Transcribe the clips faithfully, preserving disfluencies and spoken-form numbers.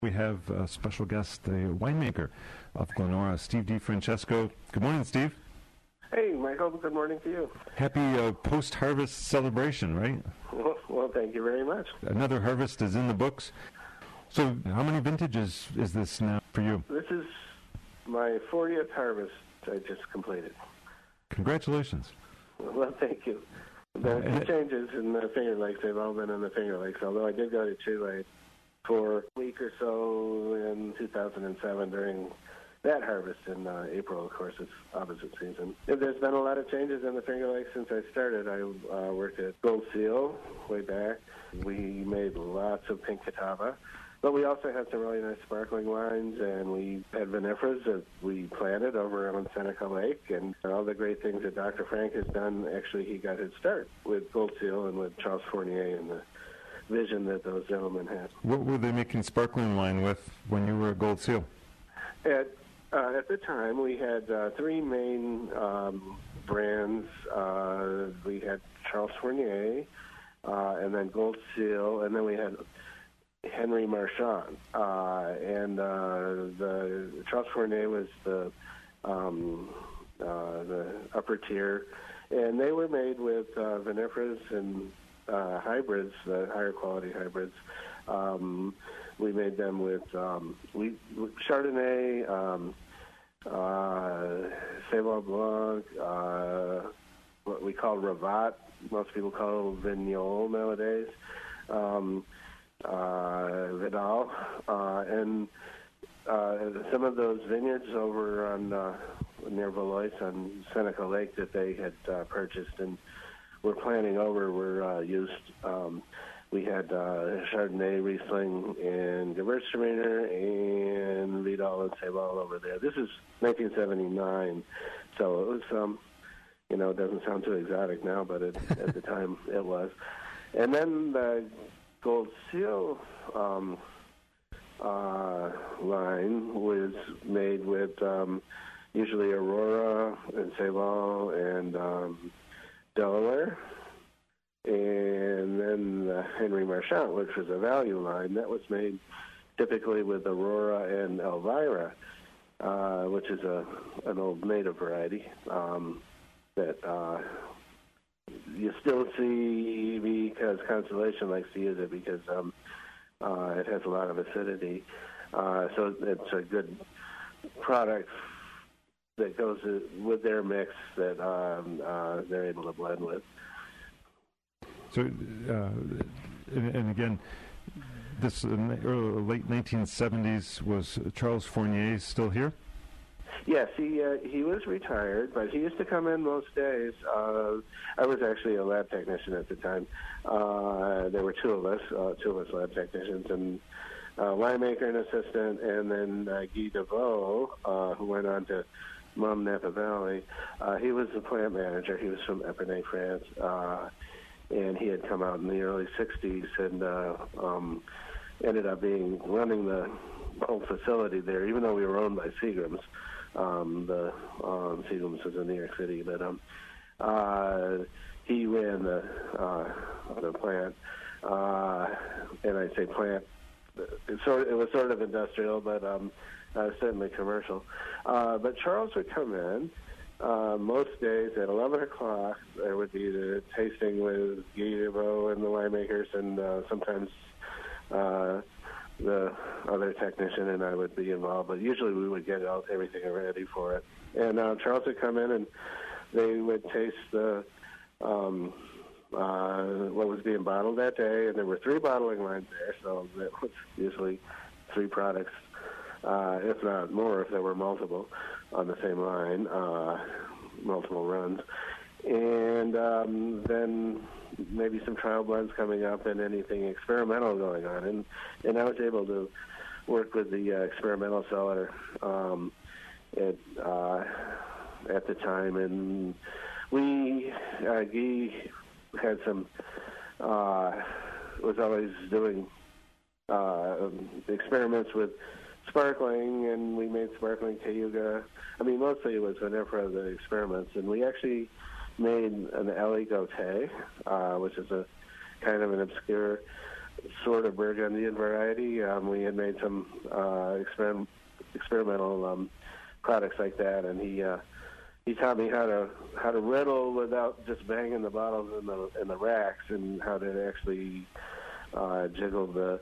We have a special guest, the winemaker of Glenora, Steve DeFrancesco. Good morning, Steve. Hey, Michael. Good morning to you. Happy uh, post-harvest celebration, right? Well, well, thank you very much. Another harvest is in the books. So how many vintages is this now for you? This is my fortieth harvest I just completed. Congratulations. Well, thank you. The Uh, few changes in the Finger Lakes, they've all been in the Finger Lakes, although I did go to Chile for a week or so in two thousand seven during that harvest in uh, April. Of course, it's opposite season. There's been a lot of changes in the Finger Lakes since I started. I uh, worked at Gold Seal way back. We made lots of pink Catawba, but we also had some really nice sparkling wines, and we had vinifers that we planted over on Seneca Lake, and all the great things that Doctor Frank has done. Actually, he got his start with Gold Seal and with Charles Fournier and the vision that those gentlemen had. What were they making sparkling wine with when you were at Gold Seal? At uh, at the time, we had uh, three main um, brands. Uh, we had Charles Fournier, uh, and then Gold Seal, and then we had Henry Marchand. Uh, and uh, the Charles Fournier was the um, uh, the upper tier, and they were made with uh, vinifers and Uh, hybrids, the higher quality hybrids. Um, we made them with um, we, Chardonnay, um, uh, Sauvignon Blanc, uh, what we call Ravat. Most people call Vignoles nowadays. Um, uh, Vidal, uh, and uh, some of those vineyards over on uh, near Valois on Seneca Lake that they had uh, purchased and we're planning over were uh, used. Um, we had uh, Chardonnay, Riesling, and Gewürztraminer, and Vidal and Seyval over there. This is nineteen seventy-nine, so it was, um, you know, it doesn't sound too exotic now, but it, at the time it was. And then the Gold Seal um, uh, line was made with um, usually Aurora and Seyval and um, Delaware, and then uh, Henry Marchand, which was a value line that was made typically with Aurora and Elvira, uh, which is a an old native variety um, that uh, you still see because Constellation likes to use it because um, uh, it has a lot of acidity. Uh, so it's a good product that goes with their mix that um, uh, they're able to blend with. So, uh, and, and again, this uh, early, late nineteen seventies, was Charles Fournier still here? Yes, he uh, he was retired, but he used to come in most days. Uh, I was actually a lab technician at the time. Uh, there were two of us, uh, two of us lab technicians, and uh, winemaker and assistant, and then uh, Guy DeVoe, uh, who went on to Mum Napa Valley. Uh, he was the plant manager. He was from Epernay, France, uh, and he had come out in the early sixties and uh, um, ended up being running the whole facility there, even though we were owned by Seagram's. Um, the um, Seagram's was in New York City, but um, uh, he ran the uh, the plant, uh, and I say plant. It sort of, it was sort of industrial, but um, Uh, certainly commercial. Uh, but Charles would come in uh, most days at eleven o'clock. There would be the tasting with Guy DeVoe and the winemakers, and uh, sometimes uh, the other technician and I would be involved. But usually we would get out everything ready for it. And uh, Charles would come in and they would taste the um, uh, what was being bottled that day. And there were three bottling lines there, so that was usually three products. Uh, if not more, if there were multiple on the same line, uh, multiple runs. And um, then maybe some trial blends coming up and anything experimental going on. And, and I was able to work with the uh, experimental cellar um, at, uh, at the time. And we, uh, Guy had some, uh, was always doing uh, experiments with sparkling, and we made sparkling Cayuga. I mean, mostly it was vinifera of the experiments, and we actually made an Eligote, uh, which is a kind of an obscure sort of Burgundian variety. Um, we had made some uh, experiment, experimental um, products like that, and he uh, he taught me how to how to riddle without just banging the bottles in the in the racks, and how to actually uh, jiggle the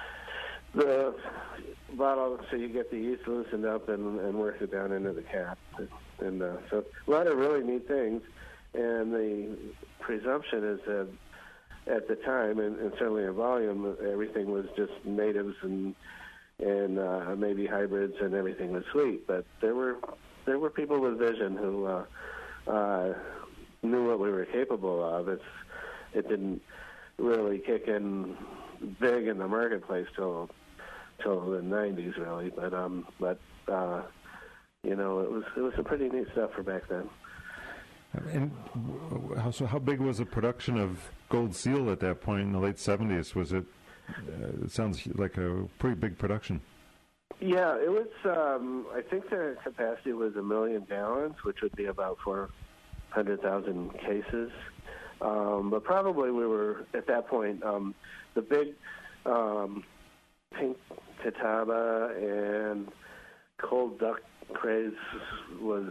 the bottle so you get the yeast loosened up and, and work it down into the cap. And uh, so a lot of really neat things. And the presumption is that at the time, and, and certainly in volume, everything was just natives and and uh, maybe hybrids, and everything was sweet. But there were there were people with vision who uh, uh, knew what we were capable of. It's it didn't really kick in big in the marketplace till till the nineties, really. But um, but uh, you know, it was it was some pretty neat stuff for back then. And how, so how big was the production of Gold Seal at that point in the late seventies? Was it, uh, it sounds like a pretty big production. Yeah, it was, um, I think the capacity was a million gallons, which would be about four hundred thousand cases. Um, but probably we were, at that point, um, the big um, pink Catawba and cold duck craze was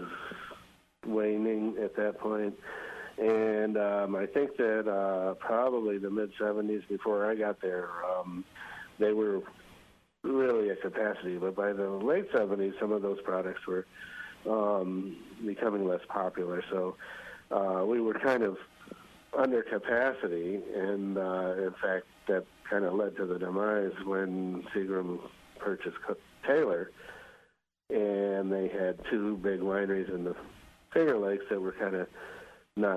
waning at that point. And um, I think that uh, probably the mid-seventies, before I got there, um, they were really at capacity. But by the late seventies, some of those products were um, becoming less popular. So uh, we were kind of under capacity, and uh, in fact, that kind of led to the demise when Seagram purchased Taylor, and they had two big wineries in the Finger Lakes that were kind of not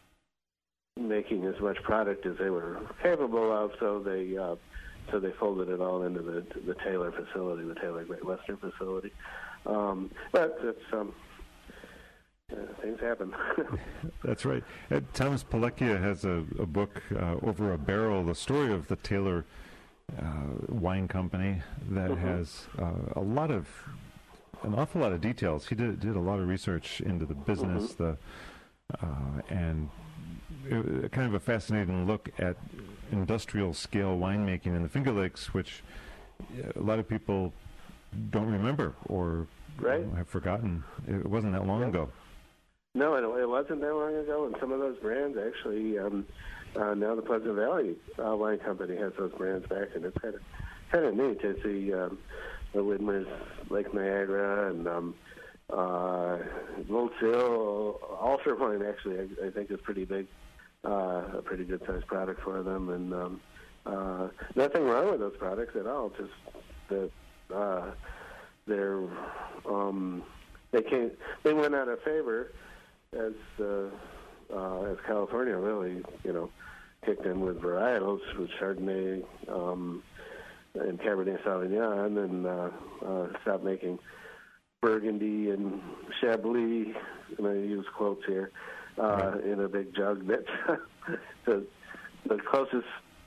making as much product as they were capable of, so they uh, so they folded it all into the the Taylor facility, the Taylor Great Western facility. Um, but it's um, uh, things happen. That's right. Uh, Thomas Palecchia has a, a book, uh, Over a Barrel, the story of the Taylor uh, Wine Company that mm-hmm. has uh, a lot of an awful lot of details. He did did a lot of research into the business, mm-hmm. the uh, and it, kind of a fascinating look at industrial scale winemaking in the Finger Lakes, which a lot of people don't remember or right. have forgotten. It wasn't that long yeah. ago. No, it, it wasn't that long ago, and some of those brands actually um, uh, now the Pleasant Valley uh, Wine Company has those brands back, and it's kind of kind of neat to see. Um, The Widmer's Lake Niagara and um, uh, Gold Seal, Ultra Wine actually I, I think is pretty big, uh, a pretty good sized product for them, and um, uh, nothing wrong with those products at all. Just that uh, they're um, they came they went out of favor as uh, uh, as California really you know kicked in with varietals with Chardonnay. Um, and Cabernet Sauvignon, and uh, uh, stopped making Burgundy and Chablis, and I use quotes here, uh, in a big jug. That's the, the closest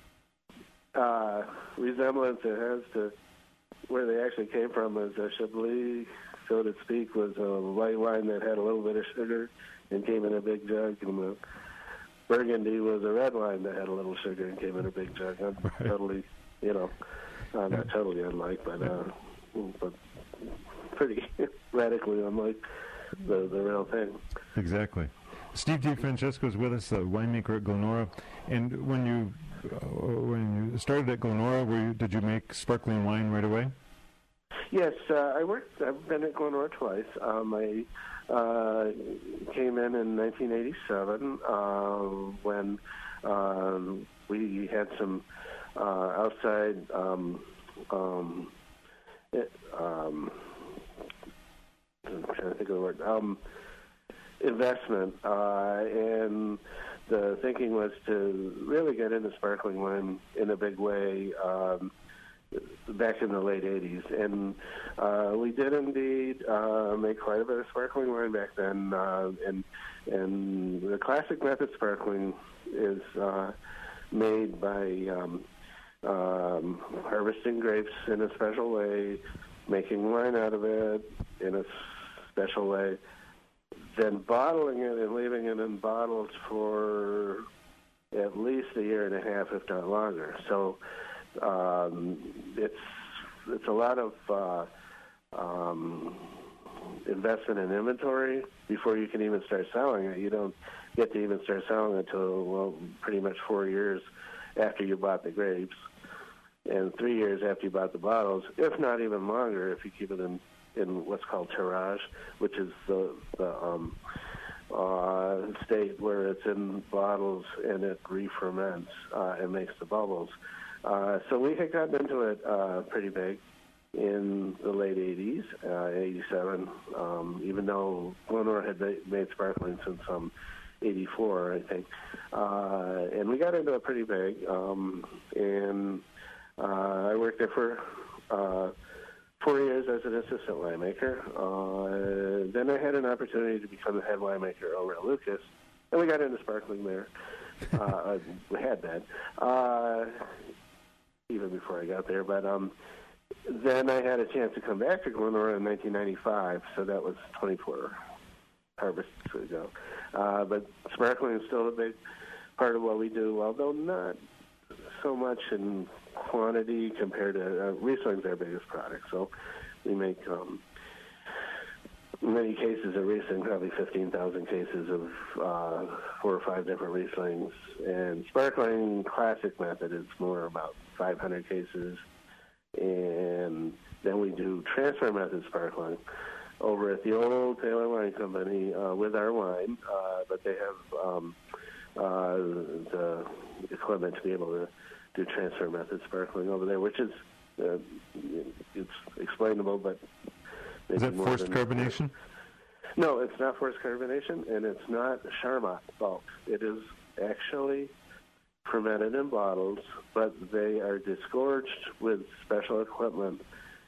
uh, resemblance it has to where they actually came from is a Chablis, so to speak, was a white wine that had a little bit of sugar and came in a big jug, and the Burgundy was a red wine that had a little sugar and came in a big jug. I'm right. totally, you know, Uh, not totally unlike, but uh, but pretty radically unlike the the real thing. Exactly. Steve DeFrancesco is with us, a winemaker at Glenora. And when you uh, when you started at Glenora, were you, did you make sparkling wine right away? Yes, uh, I worked. I've been at Glenora twice. Um, I uh, came in in nineteen eighty-seven uh, when um, we had some. Uh, outside um, um, it, um, I'm trying to think of the word, um, investment, uh, and the thinking was to really get into sparkling wine in a big way um, back in the late eighties, and uh, we did indeed uh, make quite a bit of sparkling wine back then, uh, and and the classic method sparkling is uh, made by um, Um, harvesting grapes in a special way, making wine out of it in a special way, then bottling it and leaving it in bottles for at least a year and a half, if not longer. So um, it's it's a lot of uh, um, investment in inventory before you can even start selling it. You don't get to even start selling it until, well, pretty much four years after you bought the grapes, and three years after you bought the bottles, if not even longer, if you keep it in, in what's called tirage, which is the, the um, uh, state where it's in bottles and it re-ferments uh, and makes the bubbles. Uh, so we had gotten into it uh, pretty big in the late eighties, uh, eighty-seven, um, even though Glenora had made sparkling since um, eighty-four, I think. Uh, and we got into it pretty big, um, and uh, I worked there for uh, four years as an assistant winemaker. Uh, then I had an opportunity to become the head winemaker over at Lucas, and we got into sparkling there. uh, we had that, uh, even before I got there, but um, then I had a chance to come back to Glenora in nineteen ninety-five, so that was twenty-four harvests ago. Uh, but sparkling is still a big part of what we do, although not so much in quantity compared to uh, Riesling's our biggest product. So we make um, many cases of Riesling, probably fifteen thousand cases of uh, four or five different Rieslings. And sparkling classic method is more about five hundred cases. And then we do transfer method sparkling over at the old Taylor Wine Company uh, with our wine, uh, but they have um, uh, the equipment to be able to do transfer method sparkling over there, which is uh, it's explainable, but is that forced carbonation? No, it's not forced carbonation, and it's not Charmat bulk. It is actually fermented in bottles, but they are disgorged with special equipment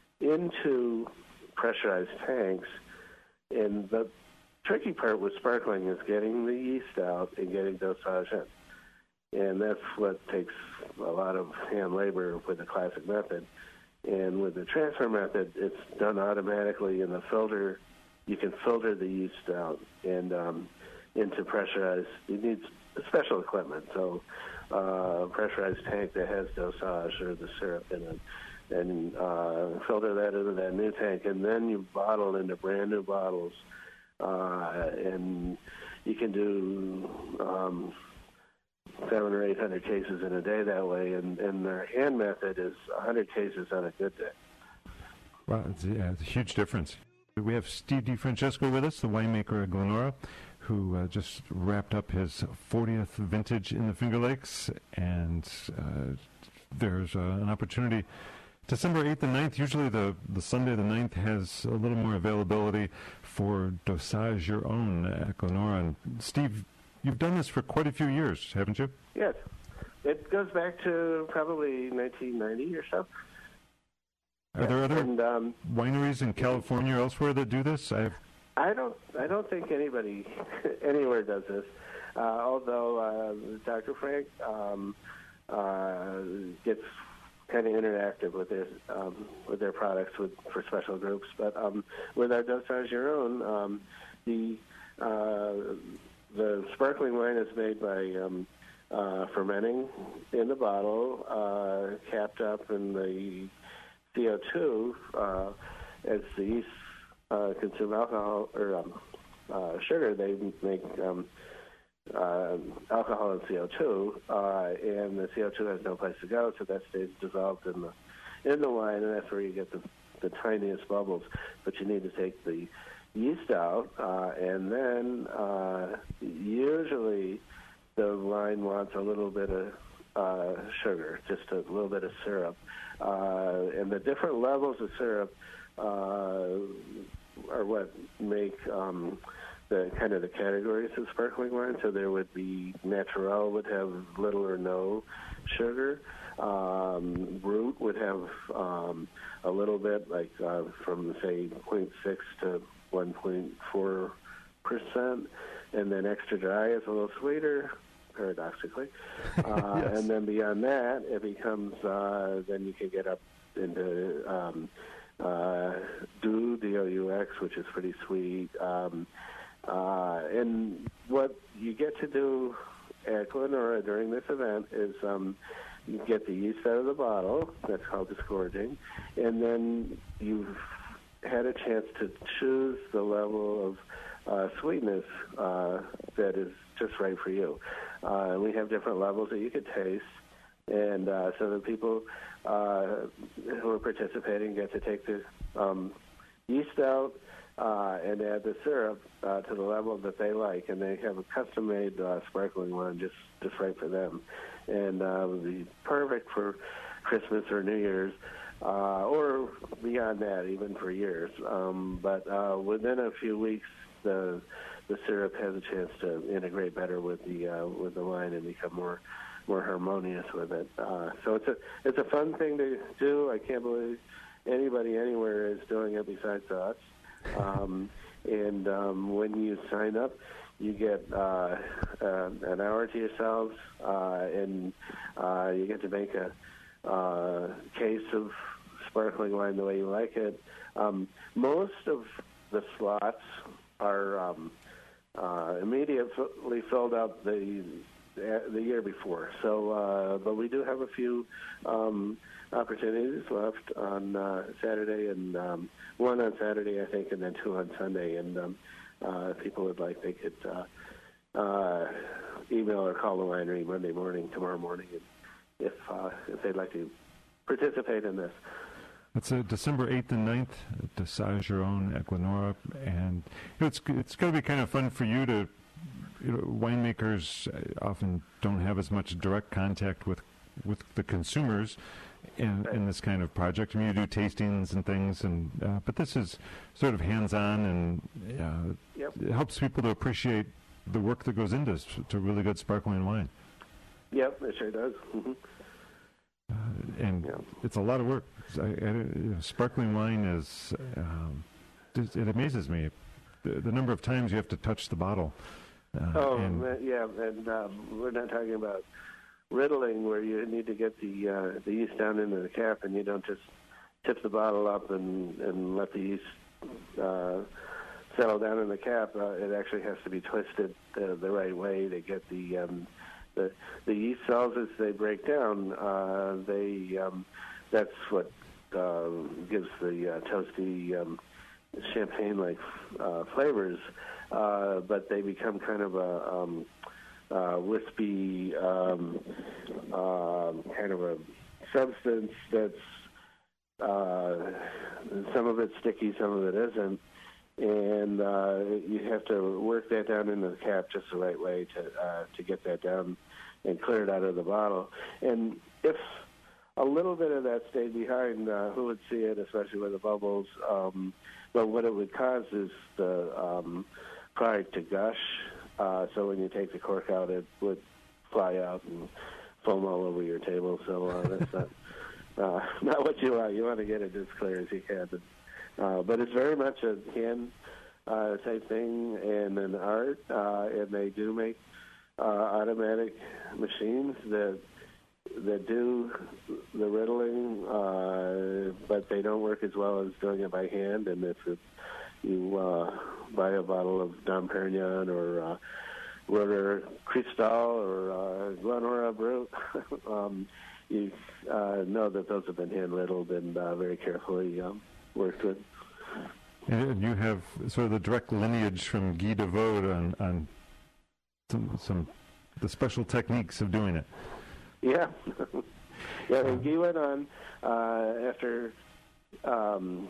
into pressurized tanks. And the tricky part with sparkling is getting the yeast out and getting dosage in. And that's what takes a lot of hand labor with the classic method. And with the transfer method, it's done automatically in the filter. You can filter the yeast out and um, into pressurized. You need special equipment. So uh, pressurized tank that has dosage or the syrup in it, and uh, filter that into that new tank, and then you bottle into brand new bottles, uh, and you can do um, seven or eight hundred cases in a day that way, and, and our hand method is a hundred cases on a good day. Wow, it's, yeah, it's a huge difference. We have Steve DeFrancesco with us, the winemaker at Glenora, who uh, just wrapped up his fortieth vintage in the Finger Lakes, and uh, there's uh, an opportunity. December eighth and ninth, usually the, the Sunday the ninth has a little more availability for Dosage Your Own at Glenora. And Steve, you've done this for quite a few years, haven't you? Yes. It goes back to probably nineteen ninety or so. Are there other and, um, wineries in California or elsewhere that do this? I've I don't. I don't think anybody anywhere does this. Uh, although uh, Doctor Frank um, uh, gets kind of interactive with their um, with their products with for special groups, but um, with our Dosage Your Own, um, the uh, the sparkling wine is made by um, uh, fermenting in the bottle, uh, capped up in the C O two uh, as the yeast uh, consume alcohol or um, uh, sugar. They make um, uh, alcohol and C O two, uh, and the C O two has no place to go, so that stays dissolved in the in the wine, and that's where you get the, the tiniest bubbles. But you need to take the yeast out, uh, and then uh, usually the wine wants a little bit of uh, sugar, just a little bit of syrup. Uh, and the different levels of syrup uh, are what make um, the kind of the categories of sparkling wine. So there would be Natural would have little or no sugar. Um, Brut would have um, a little bit, like uh, from say zero point six to one point four percent, and then Extra Dry is a little sweeter, paradoxically. Uh, yes. And then beyond that, it becomes, uh, then you can get up into um, uh, Deux, D O U X, which is pretty sweet. Um, uh, and what you get to do at Glenora during this event is um, you get the yeast out of the bottle. That's called disgorging. And then you've had a chance to choose the level of uh, sweetness uh, that is just right for you. Uh, and we have different levels that you could taste. And uh, so the people uh, who are participating get to take the um, yeast out uh, and add the syrup uh, to the level that they like. And they have a custom-made uh, sparkling one just, just right for them. And uh, it would be perfect for Christmas or New Year's, uh, or beyond that, even for years. Um, but uh, within a few weeks, the the syrup has a chance to integrate better with the uh, with the wine and become more more harmonious with it. Uh, so it's a it's a fun thing to do. I can't believe anybody anywhere is doing it besides us. Um, and um, when you sign up, you get uh, uh, an hour to yourselves, uh, and uh, you get to make a uh, case of sparkling wine the way you like it. Um, most of the slots are um, uh, immediately filled up the the year before. So, uh, but we do have a few um, opportunities left on uh, Saturday, and um, one on Saturday, I think, and then two on Sunday. And um, uh, if people would like, they could uh, uh, email or call the winery Monday morning, tomorrow morning, if uh, if they'd like to participate in this. It's uh, December eighth and ninth at the Saint-Jérôme at Glenora, and you know, it's it's going to be kind of fun for you to. You know, winemakers often don't have as much direct contact with with the consumers in in this kind of project. I mean, you do tastings and things, and uh, but this is sort of hands-on, and uh, yep. It helps people to appreciate the work that goes into to really good sparkling wine. Yep, it sure does. Mm-hmm. Uh, and yeah. It's a lot of work. I, I, you know, sparkling wine is um, it, it amazes me the, the number of times you have to touch the bottle. Uh, oh, and yeah, and um, we're not talking about riddling where you need to get the uh, the yeast down into the cap, and you don't just tip the bottle up and, and let the yeast uh, settle down in the cap. Uh, it actually has to be twisted uh, the right way to get the um, the the yeast cells as they break down. Uh, they um, that's what uh, gives the uh, toasty um, champagne-like uh, flavors. Uh, but they become kind of a um, uh, wispy, um, uh, kind of a substance that's uh, some of it's sticky, some of it isn't, and uh, you have to work that down into the cap just the right way to uh, to get that down and clear it out of the bottle. And if a little bit of that stayed behind, uh, who would see it, especially with the bubbles? Um, but what it would cause is the um, product to gush, uh, so when you take the cork out, it would fly out and foam all over your table. So uh, that's not uh, not what you want. You want to get it as clear as you can. But, uh, but it's very much a hand uh, type thing and an art, uh, and they do make uh, automatic machines that that do the riddling, uh, but they don't work as well as doing it by hand. And if it, you uh, buy a bottle of Dom Perignon or uh, Roeder Cristal or uh, Glenora Brut, um, you uh, know that those have been hand riddled and uh, very carefully um, worked with. And you have sort of the direct lineage from Guy Devaux on, on some, some the special techniques of doing it. Yeah. yeah, and Guy went on uh, after um,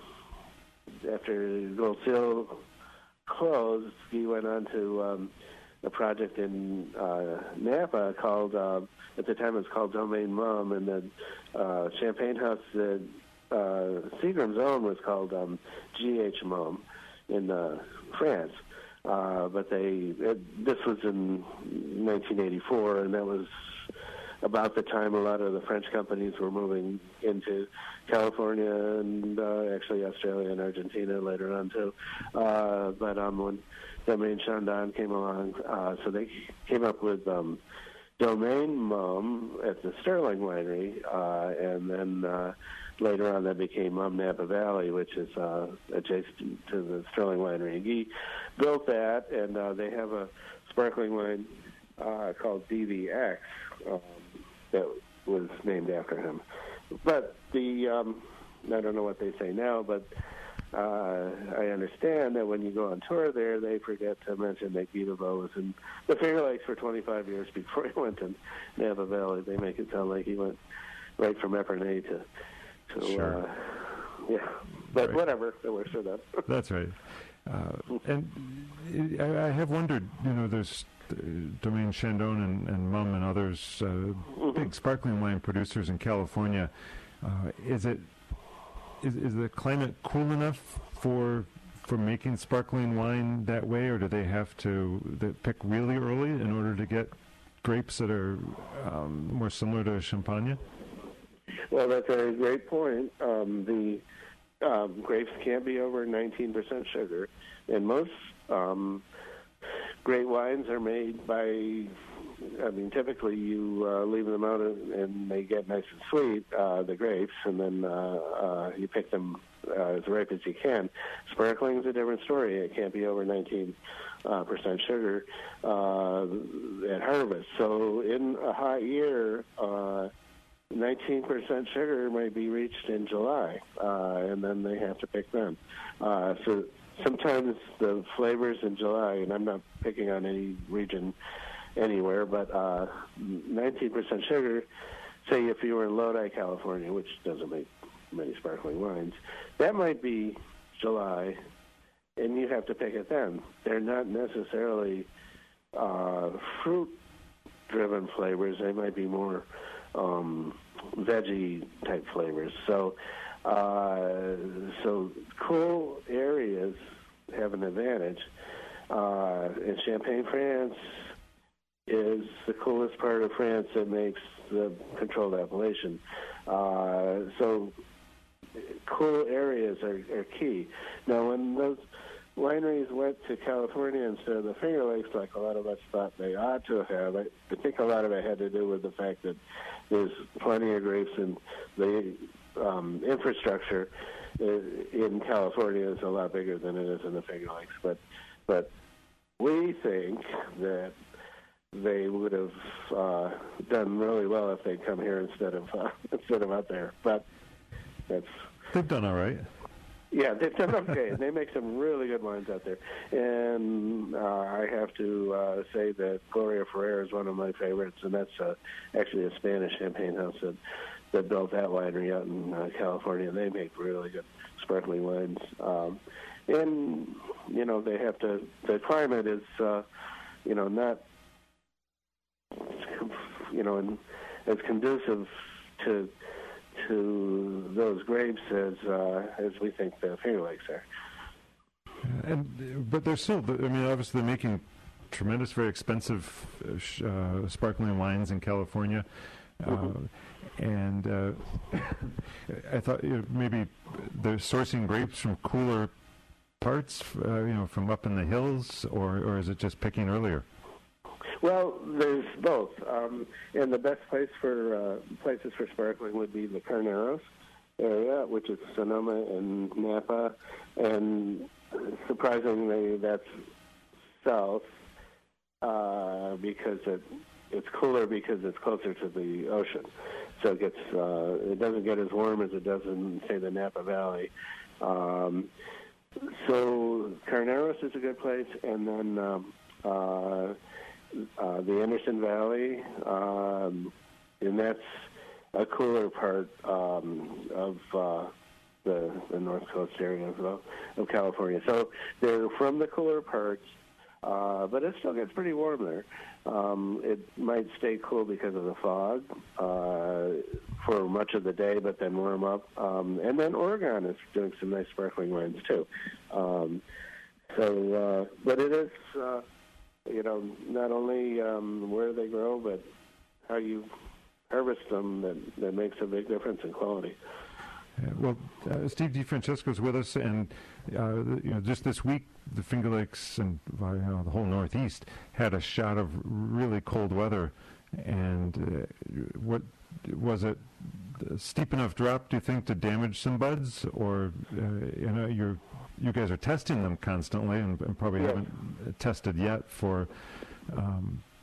after Gold Seal closed. Guy went on to um, a project in uh, Napa called, uh, at the time it was called Domaine Mum, and the uh, champagne house that uh, Seagram's own was called um, G H Mum in uh, France. Uh, but they it, this was in nineteen eighty-four, and that was about the time a lot of the French companies were moving into California and uh, actually Australia and Argentina later on too. Uh, but um, when Domaine Chandon came along, uh, so they came up with um, Domaine Mum at the Sterling Winery, uh, and then uh, later on that became Mum Napa Valley, which is uh, adjacent to the Sterling Winery. And Guy built that, and uh, they have a sparkling wine uh, called D V X. Um, that was named after him. But the um, I don't know what they say now, but uh, I understand that when you go on tour there, they forget to mention that Guy Laveau was in the Finger Lakes for twenty-five years before he went to Napa Valley. They make it sound like he went right from Epernay to, to sure. uh, yeah. But right. whatever, it works for them. That's right. Uh, and I, I have wondered, you know, there's uh, Domaine Chandon and, and Mumm and others, uh, mm-hmm. big sparkling wine producers in California. Uh, is it is, is the climate cool enough for for making sparkling wine that way, or do they have to they pick really early in order to get grapes that are um, more similar to Champagne? Well, that's a great point. Um, the um, grapes can't be over nineteen percent sugar, and most um, great wines are made by, I mean, typically you uh, leave them out and they get nice and sweet, uh, the grapes, and then uh, uh, you pick them uh, as ripe as you can. Sparkling is a different story. It can't be over nineteen uh, percent sugar uh, at harvest. So in a hot year, uh, nineteen percent sugar might be reached in July, uh, and then they have to pick them. Uh, so sometimes the flavors in July, and I'm not picking on any region anywhere, but uh, nineteen percent sugar, say if you were in Lodi, California, which doesn't make many sparkling wines, that might be July, and you have to pick it then. They're not necessarily uh, fruit-driven flavors. They might be more um, veggie-type flavors. So, uh, so cool areas have an advantage. Uh, in Champagne, France, is the coolest part of France that makes the controlled appellation. Uh, so cool areas are, are key. Now, when those wineries went to California instead of the Finger Lakes, like a lot of us thought they ought to have, I, I think a lot of it had to do with the fact that there's plenty of grapes and the um, infrastructure in California is a lot bigger than it is in the Finger Lakes. But, but we think that they would have uh, done really well if they'd come here instead of uh, instead of out there. But that's they've done all right. Yeah, they've done okay. They make some really good wines out there, and uh, I have to uh, say that Gloria Ferrer is one of my favorites, and that's uh, actually a Spanish champagne house that that built that winery out in uh, California. They make really good sparkling wines, um, and you know they have to. The climate is, uh, you know, not. You know, and as conducive to to those grapes as uh, as we think the Finger Lakes are. And but they're still, I mean, obviously they're making tremendous, very expensive uh, sparkling wines in California, mm-hmm. uh, and uh, I thought you know, maybe they're sourcing grapes from cooler parts, uh, you know, from up in the hills, or or is it just picking earlier? Well, there's both, um, and the best place for uh, places for sparkling would be the Carneros area, which is Sonoma and Napa, and surprisingly, that's south uh, because it it's cooler because it's closer to the ocean, so it gets uh, it doesn't get as warm as it does in, say, the Napa Valley. Um, so Carneros is a good place, and then. Um, uh, Uh, the Anderson Valley, um, and that's a cooler part um, of uh, the, the North Coast area of, of California. So they're from the cooler parts, uh, but it still gets pretty warm there. Um, it might stay cool because of the fog uh, for much of the day, but then warm up. Um, and then Oregon is doing some nice sparkling wines too. Um, so, uh, but it is. Uh, You know, not only um, where they grow, but how you harvest them that, that makes a big difference in quality. Yeah, well, uh, Steve DeFrancesco is with us, and uh, you know, just this week, the Finger Lakes and uh, you know, the whole Northeast had a shot of really cold weather. And uh, what was it? A steep enough drop, do you think, to damage some buds, or uh, you know, you're you guys are testing them constantly, and, and probably yes. haven't tested yet for um,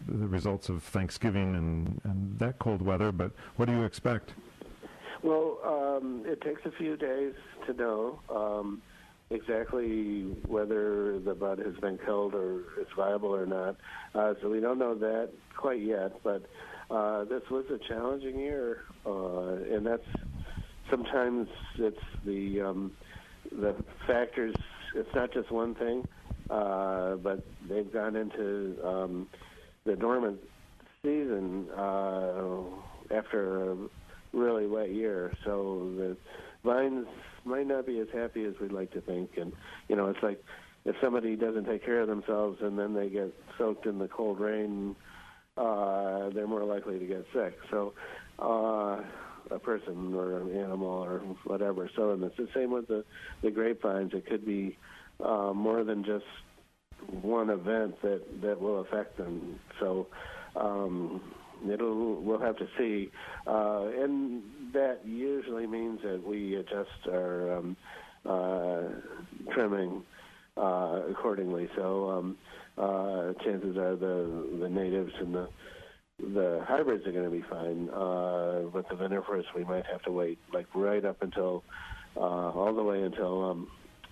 the results of Thanksgiving and, and that cold weather, but what do you expect? Well, um, it takes a few days to know um, exactly whether the bud has been killed or is viable or not. Uh, so we don't know that quite yet, but uh, this was a challenging year, uh, and that's sometimes it's the um, the factors. It's not just one thing, uh, but they've gone into um, the dormant season uh, after a really wet year, so the vines might not be as happy as we'd like to think. And you know, it's like if somebody doesn't take care of themselves and then they get soaked in the cold rain, uh, they're more likely to get sick. So uh, a person or an animal or whatever. So and it's the same with the the grapevines. It could be uh, more than just one event that that will affect them. So um, it'll we'll have to see, uh, and that usually means that we adjust our um, uh, trimming uh, accordingly. So um, uh, chances are the the natives and the the hybrids are going to be fine. Uh, but the vinifers, we might have to wait, like right up until uh, all the way until um,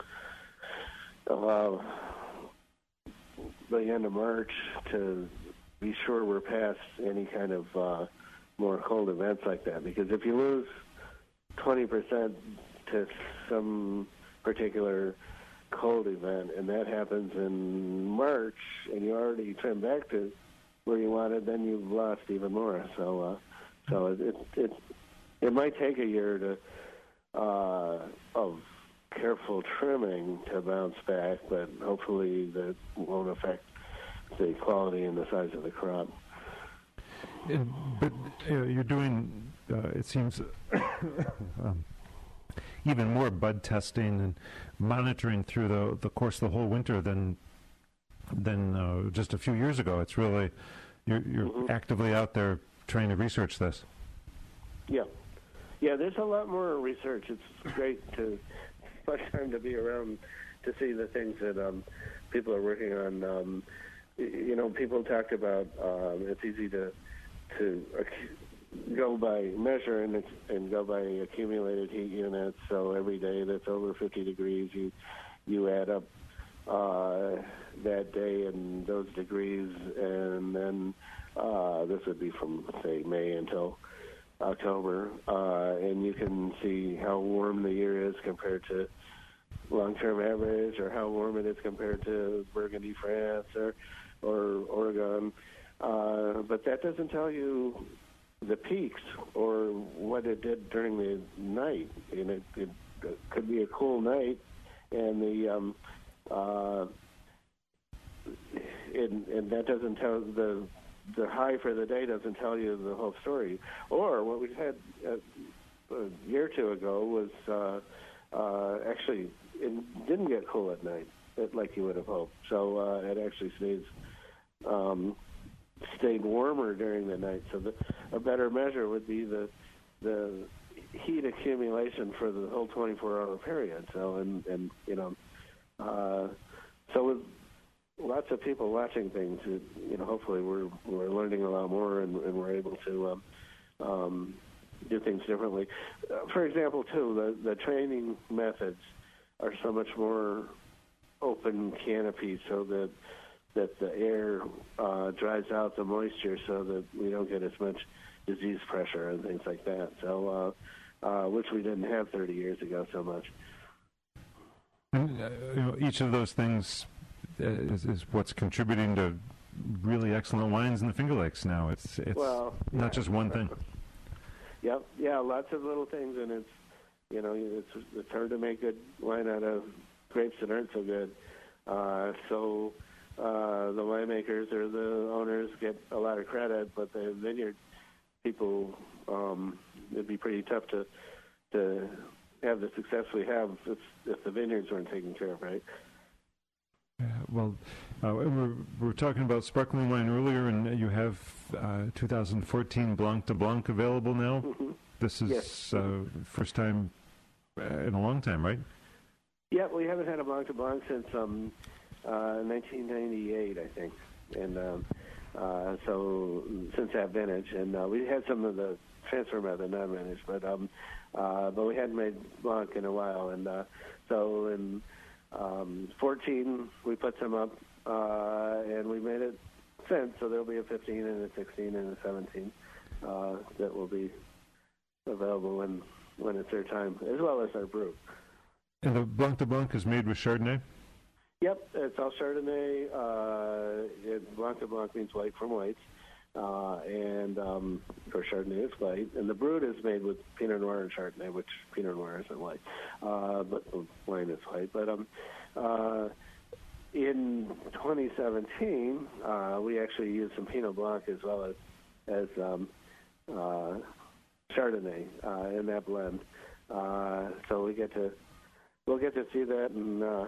uh, the end of March to be sure we're past any kind of uh, more cold events like that. Because if you lose twenty percent to some particular cold event, and that happens in March, and you already trim back to where you wanted, then you've lost even more. So, uh, so it, it it it might take a year to uh, of careful trimming to bounce back, but hopefully that won't affect the quality and the size of the crop. And, but uh, you're doing, uh, it seems, um, even more bud testing and monitoring through the the course of the whole winter than than uh, just a few years ago. It's really, you're, you're mm-hmm. actively out there trying to research this. Yeah. Yeah, there's a lot more research. It's great to much time to be around to see the things that um, people are working on. Um, you know, people talk about um, it's easy to to ac- go by measure and and go by accumulated heat units. So every day that's over fifty degrees, you you add up uh, that day and those degrees, and then uh, this would be from say May until October, uh, and you can see how warm the year is compared to long-term average, or how warm it is compared to Burgundy, France, or or Oregon. Uh, but that doesn't tell you the peaks or what it did during the night. And it, it, it could be a cool night, and the um, uh, and, and that doesn't tell the the high for the day doesn't tell you the whole story. Or what we had a, a year or two ago was uh, uh, actually it didn't get cool at night like you would have hoped. So uh, it actually stays um, stayed warmer during the night. So the, a better measure would be the the heat accumulation for the whole twenty-four hour period. So and and you know uh, so with lots of people watching things, you know, hopefully we're we're learning a lot more, and, and we're able to um, um, do things differently. Uh, for example, too, the, the training methods are so much more open canopy, so that that the air uh, dries out the moisture, so that we don't get as much disease pressure and things like that. So, uh, uh, which we didn't have thirty years ago so much. And uh, you know, each of those things Is, is what's contributing to really excellent wines in the Finger Lakes now. It's it's well, not yeah. just one thing. Yep, yeah, lots of little things, and it's you know it's it's hard to make good wine out of grapes that aren't so good. Uh, so uh, the winemakers or the owners get a lot of credit, but the vineyard people, um, it'd be pretty tough to to have the success we have if if the vineyards weren't taken care of, right? Uh, well, uh, we were, we were talking about sparkling wine earlier, and you have uh, two thousand fourteen Blanc de Blanc available now. Mm-hmm. This is yes. uh, first time uh, in a long time, right? Yeah, we haven't had a Blanc de Blanc since um, uh, nineteen ninety-eight, I think. And um, Uh, so since that vintage, and uh, we had some of the transfer method non-vintage, but um, uh, but we hadn't made Blanc in a while, and uh, so in um, fourteen we put some up, uh, and we made it since. So there'll be a fifteen and a sixteen and a seventeen uh, that will be available when when it's their time, as well as our brew. And the Blanc de Blanc is made with Chardonnay? Yep, it's all Chardonnay. Uh, it, Blanc de Blanc means white from white, uh, and um, of course Chardonnay is white. And the Brut is made with Pinot Noir and Chardonnay, which Pinot Noir isn't white, uh, but the wine is white. But um, uh, in twenty seventeen, uh, we actually used some Pinot Blanc as well as as um, uh, Chardonnay uh, in that blend. Uh, so we get to we'll get to see that in. Uh,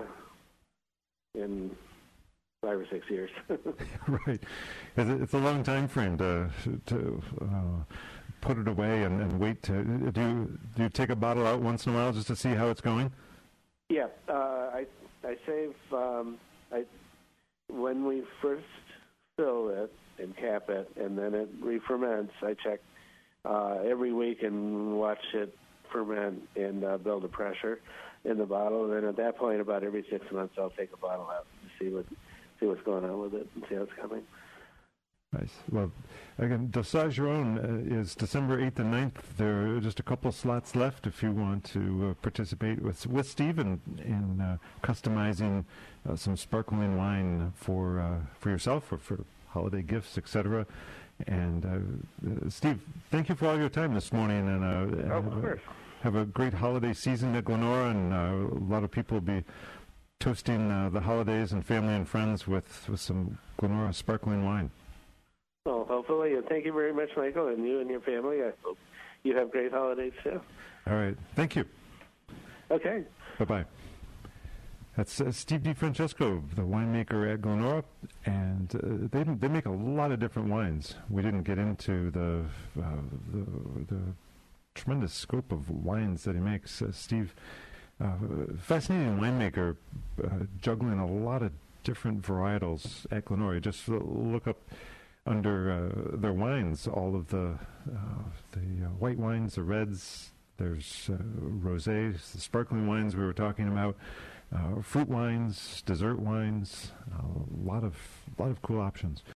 in five or six years. Right. It's a long time frame to to uh, put it away and, and wait to... Do you, do you take a bottle out once in a while just to see how it's going? Yeah. Uh, I I save... Um, I when we first fill it and cap it, and then it re-ferments, I check uh, every week and watch it ferment and uh, build a pressure in the bottle, and then at that point, about every six months, I'll take a bottle out to see what see what's going on with it and see how it's coming. Nice. Well, again, Dosage Your Own uh, is December eighth and ninth. There are just a couple slots left if you want to uh, participate with with Steve in, in uh, customizing uh, some sparkling wine for uh, for yourself or for holiday gifts, et cetera. And uh, uh, Steve, thank you for all your time this morning. And uh, oh, of course. Have a great holiday season at Glenora, and uh, a lot of people will be toasting uh, the holidays and family and friends with, with some Glenora sparkling wine. Well, hopefully, and thank you very much, Michael, and you and your family. I hope you have great holidays, too. All right. Thank you. Okay. Bye-bye. That's uh, Steve DeFrancesco, the winemaker at Glenora, and uh, they they make a lot of different wines. We didn't get into the uh, the, the tremendous scope of wines that he makes. Uh, Steve, uh, fascinating winemaker, uh, juggling a lot of different varietals at Glenora. Just look up under uh, their wines, all of the uh, the uh, white wines, the reds. There's uh, rosés, the sparkling wines we were talking about, uh, fruit wines, dessert wines. A lot of lot of cool options.